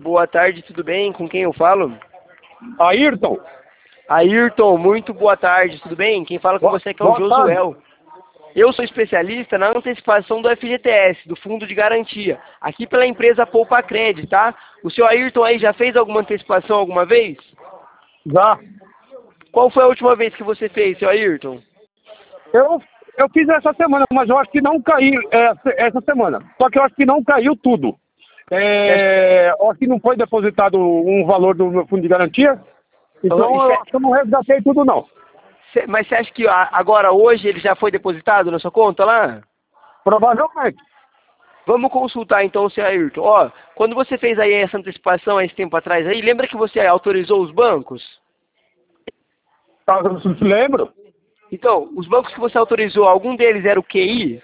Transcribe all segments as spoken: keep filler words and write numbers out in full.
Boa tarde, tudo bem? Com quem eu falo? Ayrton. Ayrton, muito boa tarde, tudo bem? Quem fala com Boa, você aqui é o boa Josuel. tarde. Eu sou especialista na antecipação do F G T S, do Fundo de Garantia, aqui pela empresa Poupa Cred, tá? O seu Ayrton aí já fez alguma antecipação alguma vez? Já. Qual foi a última vez que você fez, seu Ayrton? Eu, eu fiz essa semana, mas eu acho que não caiu essa, essa semana. Só que eu acho que não caiu tudo. É, eu acho que não foi depositado um valor do meu fundo de garantia. Então eu Isso é- acho que eu não resgatei tudo, não. Cê- Mas você acha que a- agora, hoje, ele já foi depositado na sua conta lá? Provavelmente. Vamos consultar então, seu Ayrton. Ó, quando você fez aí essa antecipação há esse tempo atrás aí, lembra que você autorizou os bancos? Tá, eu se lembro? Então, os bancos que você autorizou, algum deles era o Q I?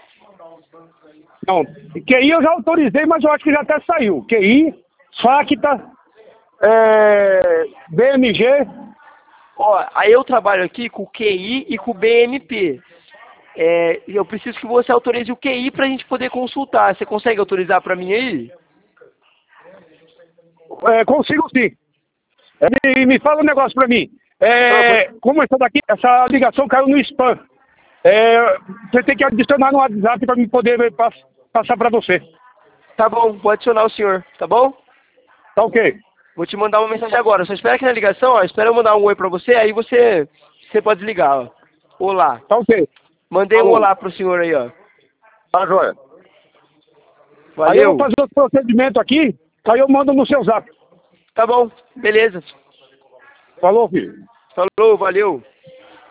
Não. Q I eu já autorizei, mas eu acho que já até saiu. Q I, Facta, é, B M G. Ó, aí eu trabalho aqui com o Q I e com o B M P. É, eu preciso que você autorize o Q I para a gente poder consultar. Você consegue autorizar para mim aí? É, consigo sim. É, me, me fala um negócio pra mim. É, como essa daqui, essa ligação caiu no spam. É, você tem que adicionar no WhatsApp para me poder pass, passar para você. Tá bom, vou adicionar o senhor, tá bom? Tá ok. Vou te mandar uma mensagem agora. Só espera aqui na ligação, ó. Espera eu mandar um oi pra você, aí você, você pode desligar, ó. Olá. Tá ok. Mandei um Falou. olá pro senhor aí, ó. Tá joia. Aí eu vou Valeu. fazer o procedimento aqui, aí eu mando no seu zap. Tá bom, beleza. Falou, filho. Falou, valeu.